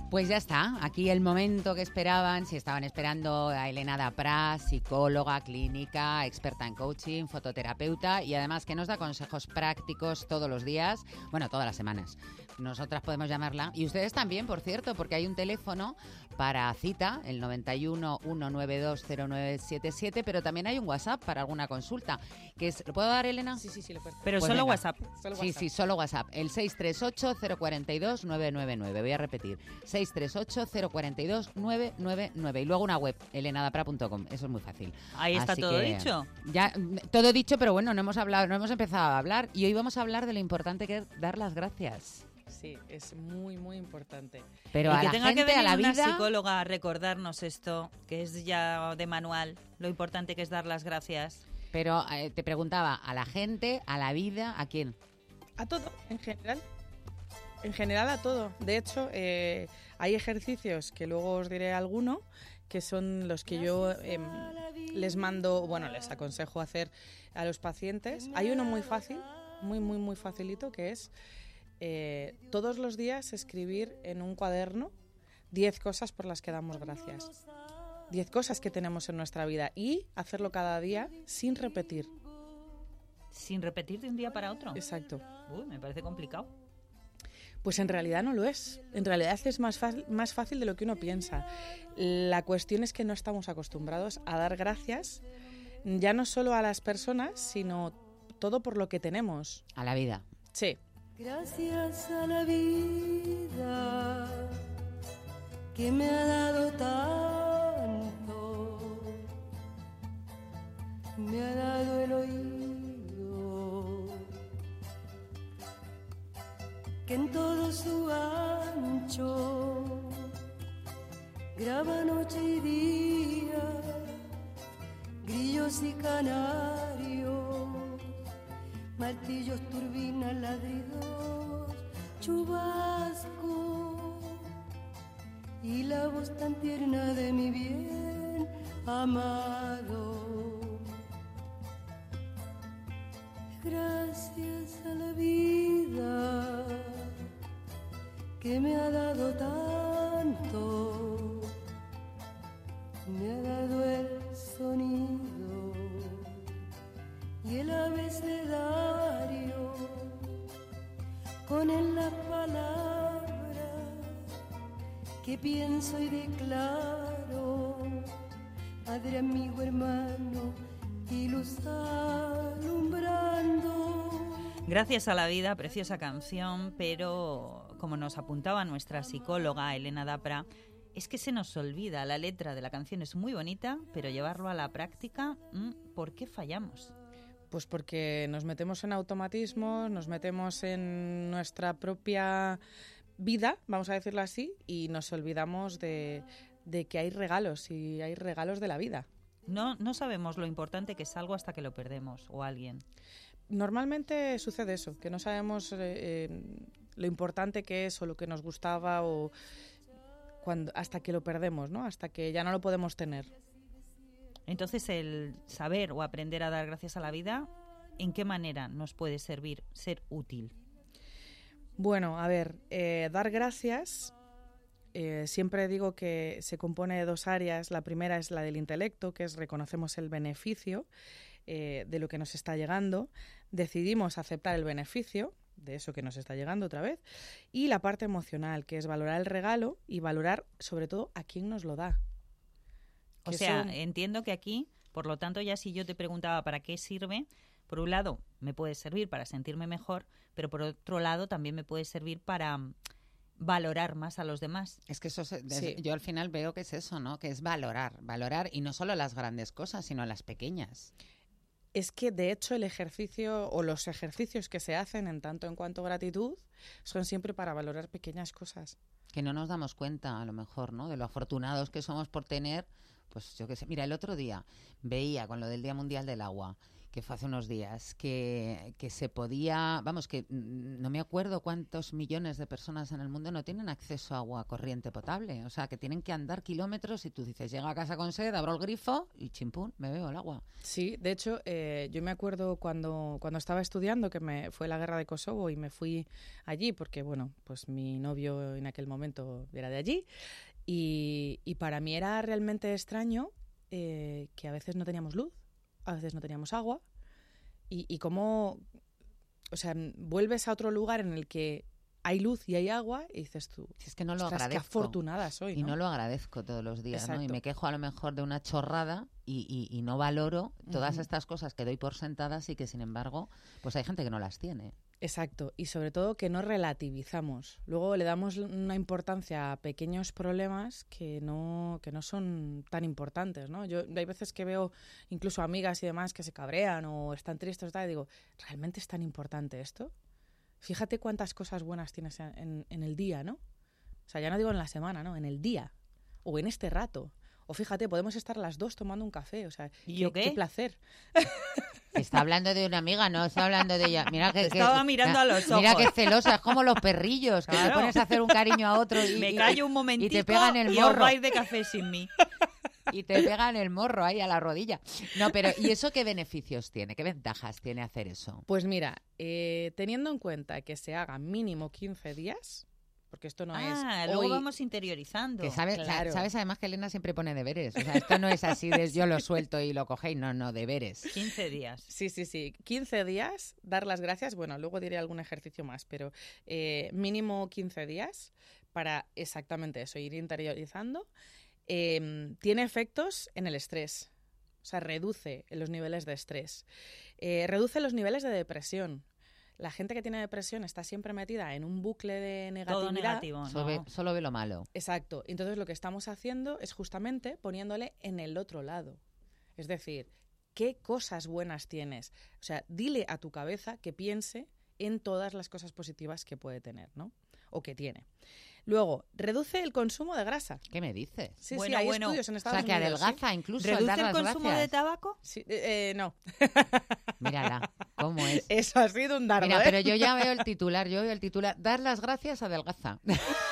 Pues ya está, aquí el momento que esperaban, si estaban esperando a Elena Dapra, psicóloga clínica, experta en coaching, fototerapeuta y además que nos da consejos prácticos todos los días, bueno, todas las semanas. Nosotras podemos llamarla y ustedes también, por cierto, porque hay un teléfono para cita, el 91 192 0977, pero también hay un WhatsApp para alguna consulta, que es, ¿lo puedo dar, Elena? Sí, lo puedes. Pero Pues solo venga. WhatsApp. Sí, solo WhatsApp. El 638 042 999. Voy a repetir. 638 042 999. Y luego una web, elenadapra.com. Eso es muy fácil. Ahí está Así todo que, dicho. Ya, todo dicho, pero bueno, no hemos empezado a hablar. Y hoy vamos a hablar de lo importante que es dar las gracias. Sí, es muy, muy importante. Pero Y a que la tenga gente, que venir a la una vida... psicóloga a recordarnos esto, que es ya de manual, lo importante que es dar las gracias. Pero te preguntaba, ¿a la gente, a la vida, a quién? A todo, en general. En general a todo. De hecho, hay ejercicios que luego os diré alguno, que son los que yo les mando, bueno, les aconsejo hacer a los pacientes. Hay uno muy fácil, muy facilito, que es todos los días escribir en un cuaderno 10 cosas por las que damos gracias. 10 cosas que tenemos en nuestra vida y hacerlo cada día sin repetir. ¿Sin repetir de un día para otro? Exacto. Uy, me parece complicado. Pues en realidad no lo es. En realidad es más fácil de lo que uno piensa. La cuestión es que no estamos acostumbrados a dar gracias, ya no solo a las personas, sino todo por lo que tenemos. A la vida. Sí. Gracias a la vida que me ha dado tanto, me ha dado el oído, que en todo su ancho graba noche y día, grillos y canarios, martillos, turbinas, ladridos, chubasco y la voz tan tierna de mi bien amado. Gracias a la vida que me ha dado tanto, me ha dado el sonido y el abecedario, con él la palabra que pienso y declaro, padre, amigo, hermano y luz alumbrando. Gracias a la vida, preciosa canción, pero como nos apuntaba nuestra psicóloga Elena Dapra, es que se nos olvida, la letra de la canción es muy bonita, pero llevarlo a la práctica, ¿por qué fallamos? Pues porque nos metemos en automatismos, nos metemos en nuestra propia vida, vamos a decirlo así, y nos olvidamos de que hay regalos, y hay regalos de la vida. No sabemos lo importante que es algo hasta que lo perdemos, o alguien. Normalmente sucede eso, que no sabemos lo importante que es o lo que nos gustaba o hasta que lo perdemos, ¿no? Hasta que ya no lo podemos tener. Entonces, el saber o aprender a dar gracias a la vida, ¿en qué manera nos puede servir, ser útil? Bueno, a ver, dar gracias, siempre digo que se compone de dos áreas. La primera es la del intelecto, que es reconocemos el beneficio de lo que nos está llegando, decidimos aceptar el beneficio de eso que nos está llegando otra vez, y la parte emocional, que es valorar el regalo y valorar sobre todo a quién nos lo da. O sea, entiendo que aquí, por lo tanto, ya si yo te preguntaba para qué sirve, por un lado me puede servir para sentirme mejor, pero por otro lado también me puede servir para valorar más a los demás. Es que eso Sí. yo al final veo que es eso, ¿no? Que es valorar y no solo las grandes cosas, sino las pequeñas. Es que, de hecho, el ejercicio o los ejercicios que se hacen en tanto en cuanto gratitud son siempre para valorar pequeñas cosas. Que no nos damos cuenta, a lo mejor, ¿no? De lo afortunados que somos por tener, pues yo qué sé. Mira, el otro día veía con lo del Día Mundial del Agua que fue hace unos días, que se podía, vamos, que no me acuerdo cuántos millones de personas en el mundo no tienen acceso a agua corriente potable, o sea, que tienen que andar kilómetros y tú dices, llego a casa con sed, abro el grifo y chimpún, me bebo el agua. Sí, de hecho, yo me acuerdo cuando estaba estudiando, que fue la guerra de Kosovo y me fui allí porque, bueno, pues mi novio en aquel momento era de allí y para mí era realmente extraño que a veces no teníamos luz, a veces no teníamos agua y cómo, o sea, vuelves a otro lugar en el que hay luz y hay agua y dices tú, si es que no lo ostras, agradezco. qué afortunada soy, ¿no? Y no lo agradezco todos los días, Exacto. ¿no? Y me quejo a lo mejor de una chorrada y no valoro todas estas cosas que doy por sentadas y que, sin embargo, pues hay gente que no las tiene. Exacto, y sobre todo que no relativizamos. Luego le damos una importancia a pequeños problemas que no son tan importantes, ¿no? Yo hay veces que veo incluso amigas y demás que se cabrean o están tristes y digo, ¿realmente es tan importante esto? Fíjate cuántas cosas buenas tienes en el día, ¿no? O sea, ya no digo en la semana, ¿no? En el día o en este rato. O fíjate, podemos estar las dos tomando un café, o sea, qué placer. Está hablando de una amiga, no está hablando de ella. Mira que estaba mirando a los ojos. Mira que celosa, es como los perrillos, que te pones a hacer un cariño a otro y me callo un momentito y te pegan el y morro. os vais de café sin mí. Y te pegan el morro ahí a la rodilla. No, pero ¿y eso qué beneficios tiene? ¿Qué ventajas tiene hacer eso? Pues mira, teniendo en cuenta que se haga mínimo 15 días, porque esto no es luego hoy... vamos interiorizando. Que sabes además que Elena siempre pone deberes. O sea, esto no es así de yo lo suelto y lo cogéis. No, deberes. 15 días. Sí. 15 días, dar las gracias. Bueno, luego diré algún ejercicio más, pero mínimo 15 días para exactamente eso, ir interiorizando. Tiene efectos en el estrés. O sea, reduce los niveles de estrés. Reduce los niveles de depresión. La gente que tiene depresión está siempre metida en un bucle de negatividad. Todo negativo, ¿no? Solo ve lo malo. Exacto. Entonces lo que estamos haciendo es justamente poniéndole en el otro lado. Es decir, ¿qué cosas buenas tienes? O sea, dile a tu cabeza que piense en todas las cosas positivas que puede tener, ¿no? O que tiene. Luego, reduce el consumo de grasa. ¿Qué me dices? Sí, hay estudios en Estados Unidos. O sea, que adelgaza incluso al ¿Reduce dar el las consumo gracias? de tabaco? Sí, no. Mírala, ¿cómo es? Eso ha sido un dardo, Mira, pero yo ya veo el titular, dar las gracias adelgaza.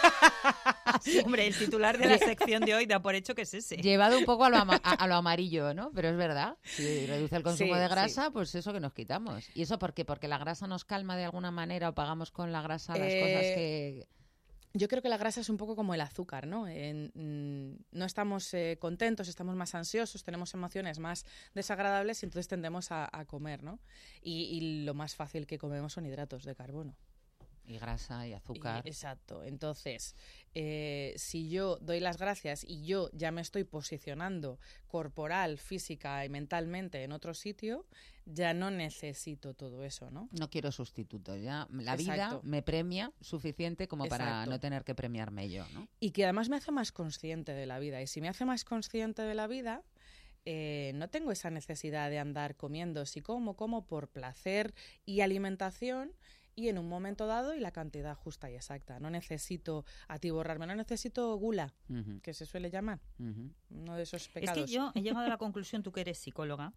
Sí, hombre, el titular de la sección de hoy da por hecho que es ese. Llevado un poco a lo amarillo, ¿no? Pero es verdad, si reduce el consumo de grasa, pues eso que nos quitamos. ¿Y eso por qué? ¿Porque la grasa nos calma de alguna manera o pagamos con la grasa las cosas que...? Yo creo que la grasa es un poco como el azúcar, ¿no? No estamos contentos, estamos más ansiosos, tenemos emociones más desagradables y entonces tendemos a comer, ¿no? Y lo más fácil que comemos son hidratos de carbono. Y grasa y azúcar. Exacto. Entonces, si yo doy las gracias y yo ya me estoy posicionando corporal, física y mentalmente en otro sitio, ya no necesito todo eso, ¿no? No quiero sustitutos, ya la Exacto. vida me premia suficiente como para Exacto. no tener que premiarme yo, ¿no? Y que además me hace más consciente de la vida. Y si me hace más consciente de la vida, no tengo esa necesidad de andar comiendo. Si como por placer y alimentación y en un momento dado y la cantidad justa y exacta. No necesito atiborrarme, no necesito gula, que se suele llamar. Uno de esos pecados. Es que yo he llegado a la conclusión, tú que eres psicóloga,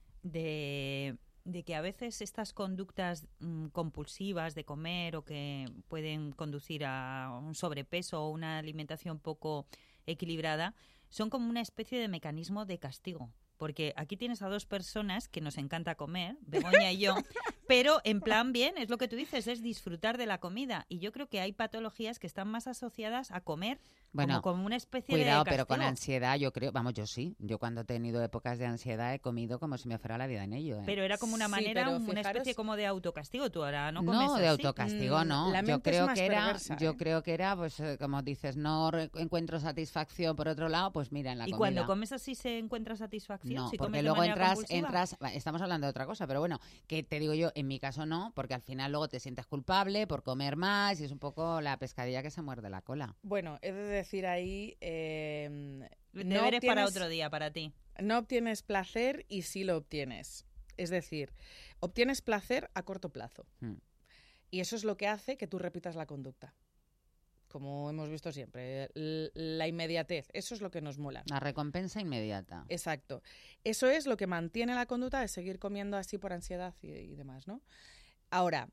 de que a veces estas conductas compulsivas de comer o que pueden conducir a un sobrepeso o una alimentación poco equilibrada son como una especie de mecanismo de castigo. Porque aquí tienes a dos personas que nos encanta comer, Begoña y yo, pero en plan bien, es lo que tú dices, es disfrutar de la comida. Y yo creo que hay patologías que están más asociadas a comer como una especie de castigo. Pero con ansiedad yo creo, yo sí, yo cuando he tenido épocas de ansiedad he comido como si me fuera la vida en ello. Pero era como una manera, una especie como de autocastigo, tú ahora no comes No, así. de autocastigo no, La mente yo creo que era, pues como dices, no encuentro satisfacción por otro lado, pues mira, en la comida. ¿Y cuando comes así se encuentra satisfacción? No, si porque luego entras, estamos hablando de otra cosa, pero bueno, que te digo yo, en mi caso no, porque al final luego te sientes culpable por comer más y es un poco la pescadilla que se muerde la cola. Bueno, he de decir ahí... deberes para otro día, para ti. No obtienes placer y sí lo obtienes. Es decir, obtienes placer a corto plazo. Y eso es lo que hace que tú repitas la conducta. como hemos visto siempre, la inmediatez, eso es lo que nos mola. La recompensa inmediata. Exacto. Eso es lo que mantiene la conducta de seguir comiendo así por ansiedad y demás, ¿no? Ahora,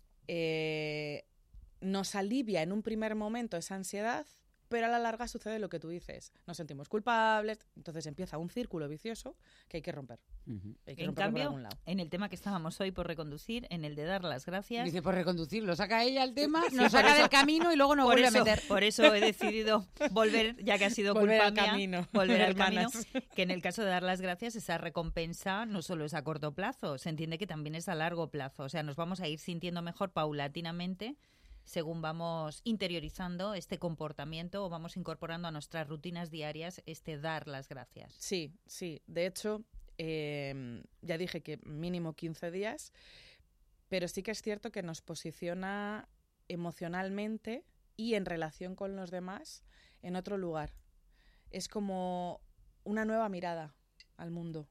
nos alivia en un primer momento esa ansiedad, pero a la larga sucede lo que tú dices. Nos sentimos culpables, entonces empieza un círculo vicioso que hay que romper. Hay que en romperlo cambio, por algún lado. en el tema que estábamos hoy por reconducir, en el de dar las gracias... Dice, por reconducirlo, saca ella el tema, No, nos saca del camino y luego nos vuelve a meter. Por eso he decidido volver, ya que ha sido Volver culpa al mía, camino, volver al camino, hermanas. que en el caso de dar las gracias, esa recompensa no solo es a corto plazo, se entiende que también es a largo plazo. O sea, nos vamos a ir sintiendo mejor paulatinamente según vamos interiorizando este comportamiento o vamos incorporando a nuestras rutinas diarias este dar las gracias. Sí, sí. De hecho, ya dije que mínimo 15 días, pero sí que es cierto que nos posiciona emocionalmente y en relación con los demás en otro lugar. Es como una nueva mirada al mundo.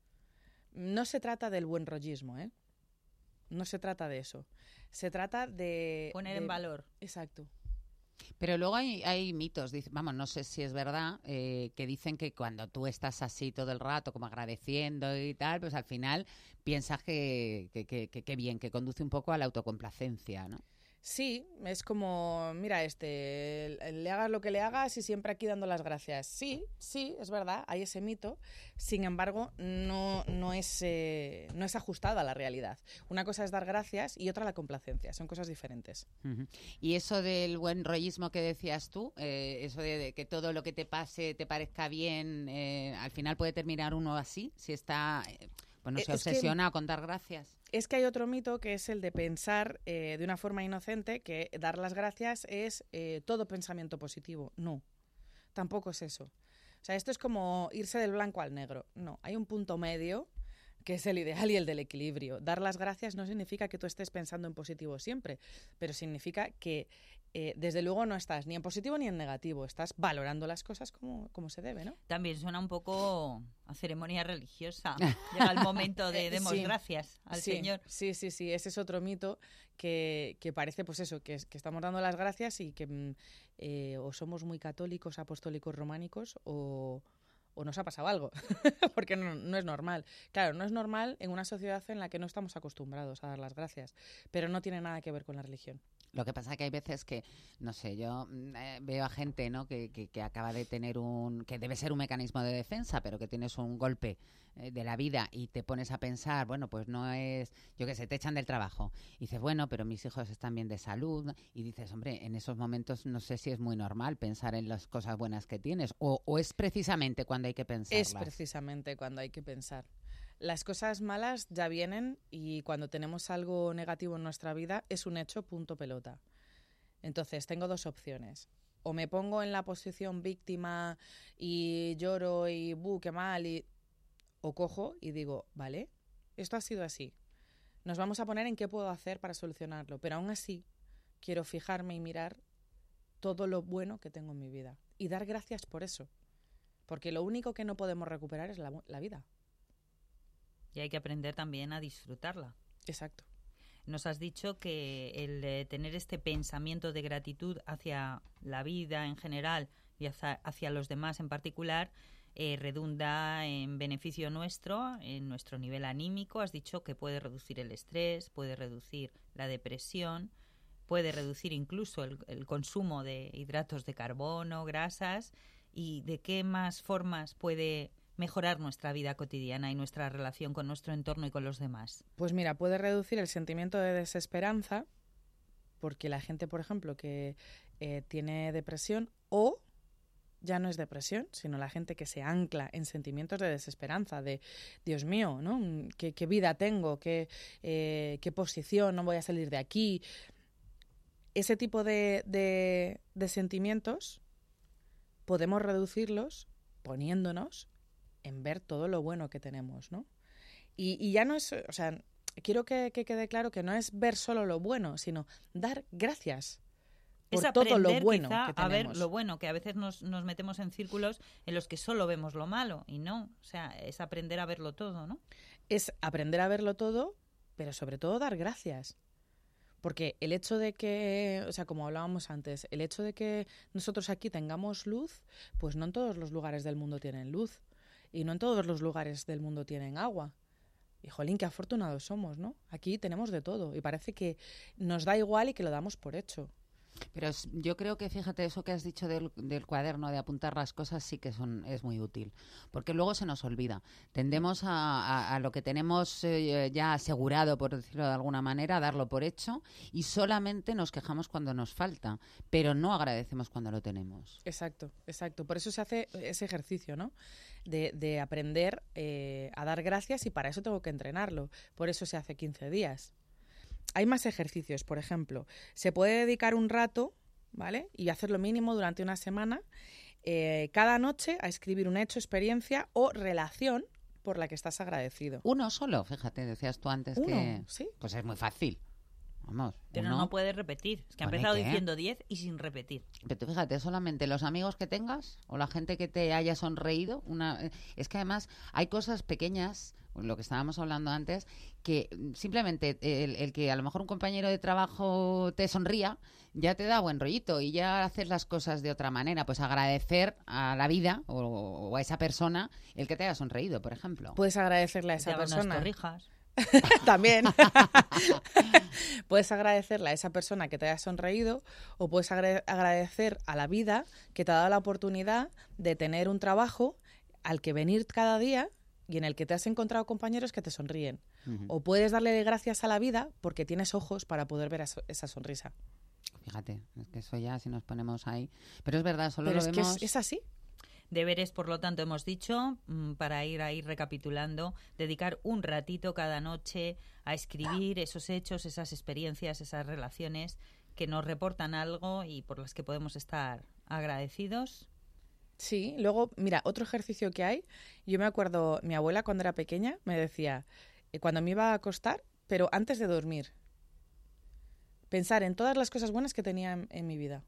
No se trata del buen rollismo, ¿eh? No se trata de eso. Se trata de... Poner en valor. Exacto. Pero luego hay mitos, vamos, no sé si es verdad, que dicen que cuando tú estás así todo el rato, como agradeciendo y tal, pues al final piensas que bien, que conduce un poco a la autocomplacencia, ¿no? Sí, es como, mira, le hagas lo que le hagas y siempre aquí dando las gracias. Sí, es verdad, hay ese mito. Sin embargo, no es ajustado a la realidad. Una cosa es dar gracias y otra la complacencia. Son cosas diferentes. Y eso del buen rollismo que decías tú, eso de que todo lo que te pase te parezca bien, al final puede terminar uno así, si está... Bueno, se obsesiona con dar gracias. Es que hay otro mito que es el de pensar de una forma inocente que dar las gracias es todo pensamiento positivo. No, tampoco es eso. O sea, esto es como irse del blanco al negro. No, hay un punto medio que es el ideal y el del equilibrio. Dar las gracias no significa que tú estés pensando en positivo siempre, pero significa que desde luego no estás ni en positivo ni en negativo, estás valorando las cosas como se debe, ¿no? También suena un poco a ceremonia religiosa. Llega el momento de demos gracias al Señor. Sí, ese es otro mito que parece pues eso, que estamos dando las gracias y que o somos muy católicos, apostólicos, románicos o nos ha pasado algo, porque no es normal. Claro, no es normal en una sociedad en la que no estamos acostumbrados a dar las gracias, pero no tiene nada que ver con la religión. Lo que pasa es que hay veces que, no sé, yo veo a gente, ¿no?, que acaba de tener que debe ser un mecanismo de defensa, pero que tienes un golpe de la vida y te pones a pensar, bueno, pues no es, yo qué sé, te echan del trabajo. Y dices, bueno, pero mis hijos están bien de salud. Y dices, hombre, en esos momentos no sé si es muy normal pensar en las cosas buenas que tienes o es precisamente cuando hay que pensarlas. Es precisamente cuando hay que pensar. Las cosas malas ya vienen y cuando tenemos algo negativo en nuestra vida es un hecho, punto pelota. Entonces, tengo dos opciones. O me pongo en la posición víctima y lloro y qué mal, o cojo y digo, vale, esto ha sido así. Nos vamos a poner en qué puedo hacer para solucionarlo, pero aún así quiero fijarme y mirar todo lo bueno que tengo en mi vida y dar gracias por eso. Porque lo único que no podemos recuperar es la vida. Y hay que aprender también a disfrutarla. Exacto. Nos has dicho que el tener este pensamiento de gratitud hacia la vida en general y hacia los demás en particular redunda en beneficio nuestro, en nuestro nivel anímico. Has dicho que puede reducir el estrés, puede reducir la depresión, puede reducir incluso el consumo de hidratos de carbono, grasas. ¿Y de qué más formas puede mejorar nuestra vida cotidiana y nuestra relación con nuestro entorno y con los demás? Pues mira, puede reducir el sentimiento de desesperanza, porque la gente, por ejemplo, que tiene depresión o ya no es depresión, sino la gente que se ancla en sentimientos de desesperanza, de Dios mío, ¿no? ¿Qué vida tengo? ¿Qué posición? ¿No voy a salir de aquí? Ese tipo de sentimientos podemos reducirlos poniéndonos en ver todo lo bueno que tenemos, ¿no? Y ya no es, o sea, quiero que quede claro que no es ver solo lo bueno, sino dar gracias por todo lo bueno que tenemos. A ver lo bueno, que a veces nos metemos en círculos en los que solo vemos lo malo y no, o sea, es aprender a verlo todo, ¿no? Es aprender a verlo todo, pero sobre todo dar gracias. Porque el hecho de que, o sea, como hablábamos antes, el hecho de que nosotros aquí tengamos luz, pues no en todos los lugares del mundo tienen luz. Y no en todos los lugares del mundo tienen agua. Y jolín, qué afortunados somos, ¿no? Aquí tenemos de todo y parece que nos da igual y que lo damos por hecho. Pero yo creo que, fíjate, eso que has dicho del cuaderno, de apuntar las cosas, sí que es muy útil. Porque luego se nos olvida. Tendemos a lo que tenemos ya asegurado, por decirlo de alguna manera, a darlo por hecho y solamente nos quejamos cuando nos falta, pero no agradecemos cuando lo tenemos. Exacto, exacto. Por eso se hace ese ejercicio, ¿no? De aprender a dar gracias y para eso tengo que entrenarlo. Por eso se hace 15 días. Hay más ejercicios, por ejemplo. Se puede dedicar un rato, ¿vale? Y hacer lo mínimo durante una semana, cada noche a escribir un hecho, experiencia o relación por la que estás agradecido. Uno solo, fíjate, decías tú antes que... ¿Sí? Pues es muy fácil. Vamos, pero no puedes repetir. Es que ha empezado diciendo 10 y sin repetir. Pero tú fíjate, solamente los amigos que tengas o la gente que te haya sonreído. Es que además hay cosas pequeñas, lo que estábamos hablando antes, que simplemente el que a lo mejor un compañero de trabajo te sonría ya te da buen rollito y ya haces las cosas de otra manera. Pues agradecer a la vida o a esa persona el que te haya sonreído, por ejemplo. Puedes agradecerle a esa persona. Unas torrijas. También. Puedes agradecerle a esa persona que te haya sonreído o puedes agradecer a la vida que te ha dado la oportunidad de tener un trabajo al que venir cada día y en el que te has encontrado compañeros que te sonríen. Uh-huh. O puedes darle gracias a la vida porque tienes ojos para poder ver esa sonrisa. Fíjate, es que eso ya si nos ponemos ahí. Pero es verdad, solo pero lo es vemos... que es así. Deberes, por lo tanto, hemos dicho, para ir ahí recapitulando, dedicar un ratito cada noche a escribir esos hechos, esas experiencias, esas relaciones que nos reportan algo y por las que podemos estar agradecidos. Sí, luego, mira, otro ejercicio que hay, yo me acuerdo, mi abuela cuando era pequeña me decía, cuando me iba a acostar, pero antes de dormir, pensar en todas las cosas buenas que tenía en mi vida.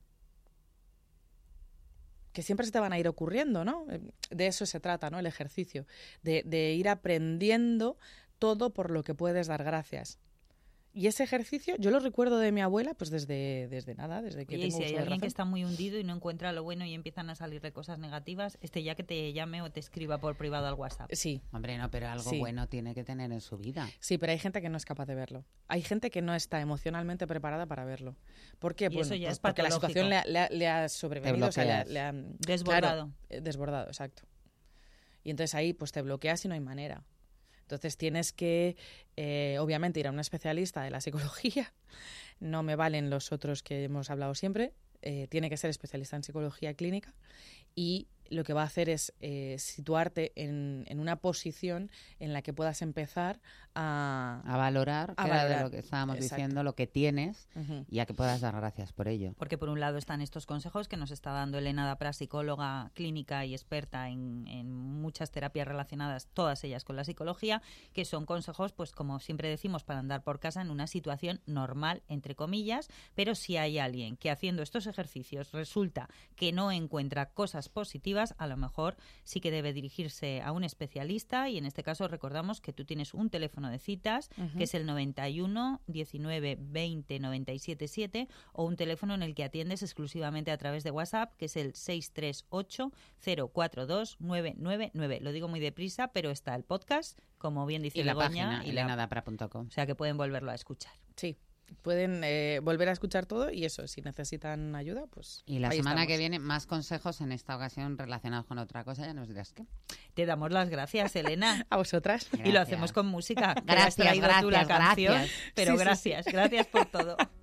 Que siempre se te van a ir ocurriendo, ¿no? De eso se trata, ¿no? El ejercicio, de ir aprendiendo todo por lo que puedes dar gracias. Y ese ejercicio, yo lo recuerdo de mi abuela, pues desde que Oye, tengo y si hay alguien razón. que está muy hundido y no encuentra lo bueno y empiezan a salirle cosas negativas, ya que te llame o te escriba por privado al WhatsApp. Sí. Hombre, no, pero algo bueno tiene que tener en su vida. Sí, pero hay gente que no es capaz de verlo. Hay gente que no está emocionalmente preparada para verlo. ¿Por qué? Y eso ya es porque la patológico. situación le ha sobrevenido, o sea, le ha desbordado. Claro, desbordado, exacto. Y entonces ahí pues te bloqueas y no hay manera. Entonces tienes que, obviamente, ir a un especialista de la psicología. No me valen los otros que hemos hablado siempre. Tiene que ser especialista en psicología clínica y lo que va a hacer es situarte en una posición en la que puedas empezar a valorar, de lo que estábamos diciendo, lo que tienes uh-huh. y a que puedas dar gracias por ello. Porque por un lado están estos consejos que nos está dando Elena Dapras, psicóloga clínica y experta en muchas terapias relacionadas, todas ellas con la psicología, que son consejos, pues como siempre decimos, para andar por casa en una situación normal, entre comillas, pero si hay alguien que haciendo estos ejercicios resulta que no encuentra cosas positivas, a lo mejor sí que debe dirigirse a un especialista y en este caso recordamos que tú tienes un teléfono de citas uh-huh. que es el 91 19 20 97 7 o un teléfono en el que atiendes exclusivamente a través de WhatsApp que es el 638 042 999. Lo digo muy deprisa, pero está el podcast, como bien dice la Begoña, página elenadapra.com. O sea que pueden volverlo a escuchar. Sí. Pueden volver a escuchar todo y eso, si necesitan ayuda, pues y la ahí semana estamos. que viene más consejos, en esta ocasión relacionados con otra cosa, ya nos dirás qué. Te damos las gracias, Elena. A vosotras. Gracias. Y lo hacemos con música. Gracias, tú la canción, gracias. pero sí, gracias por todo.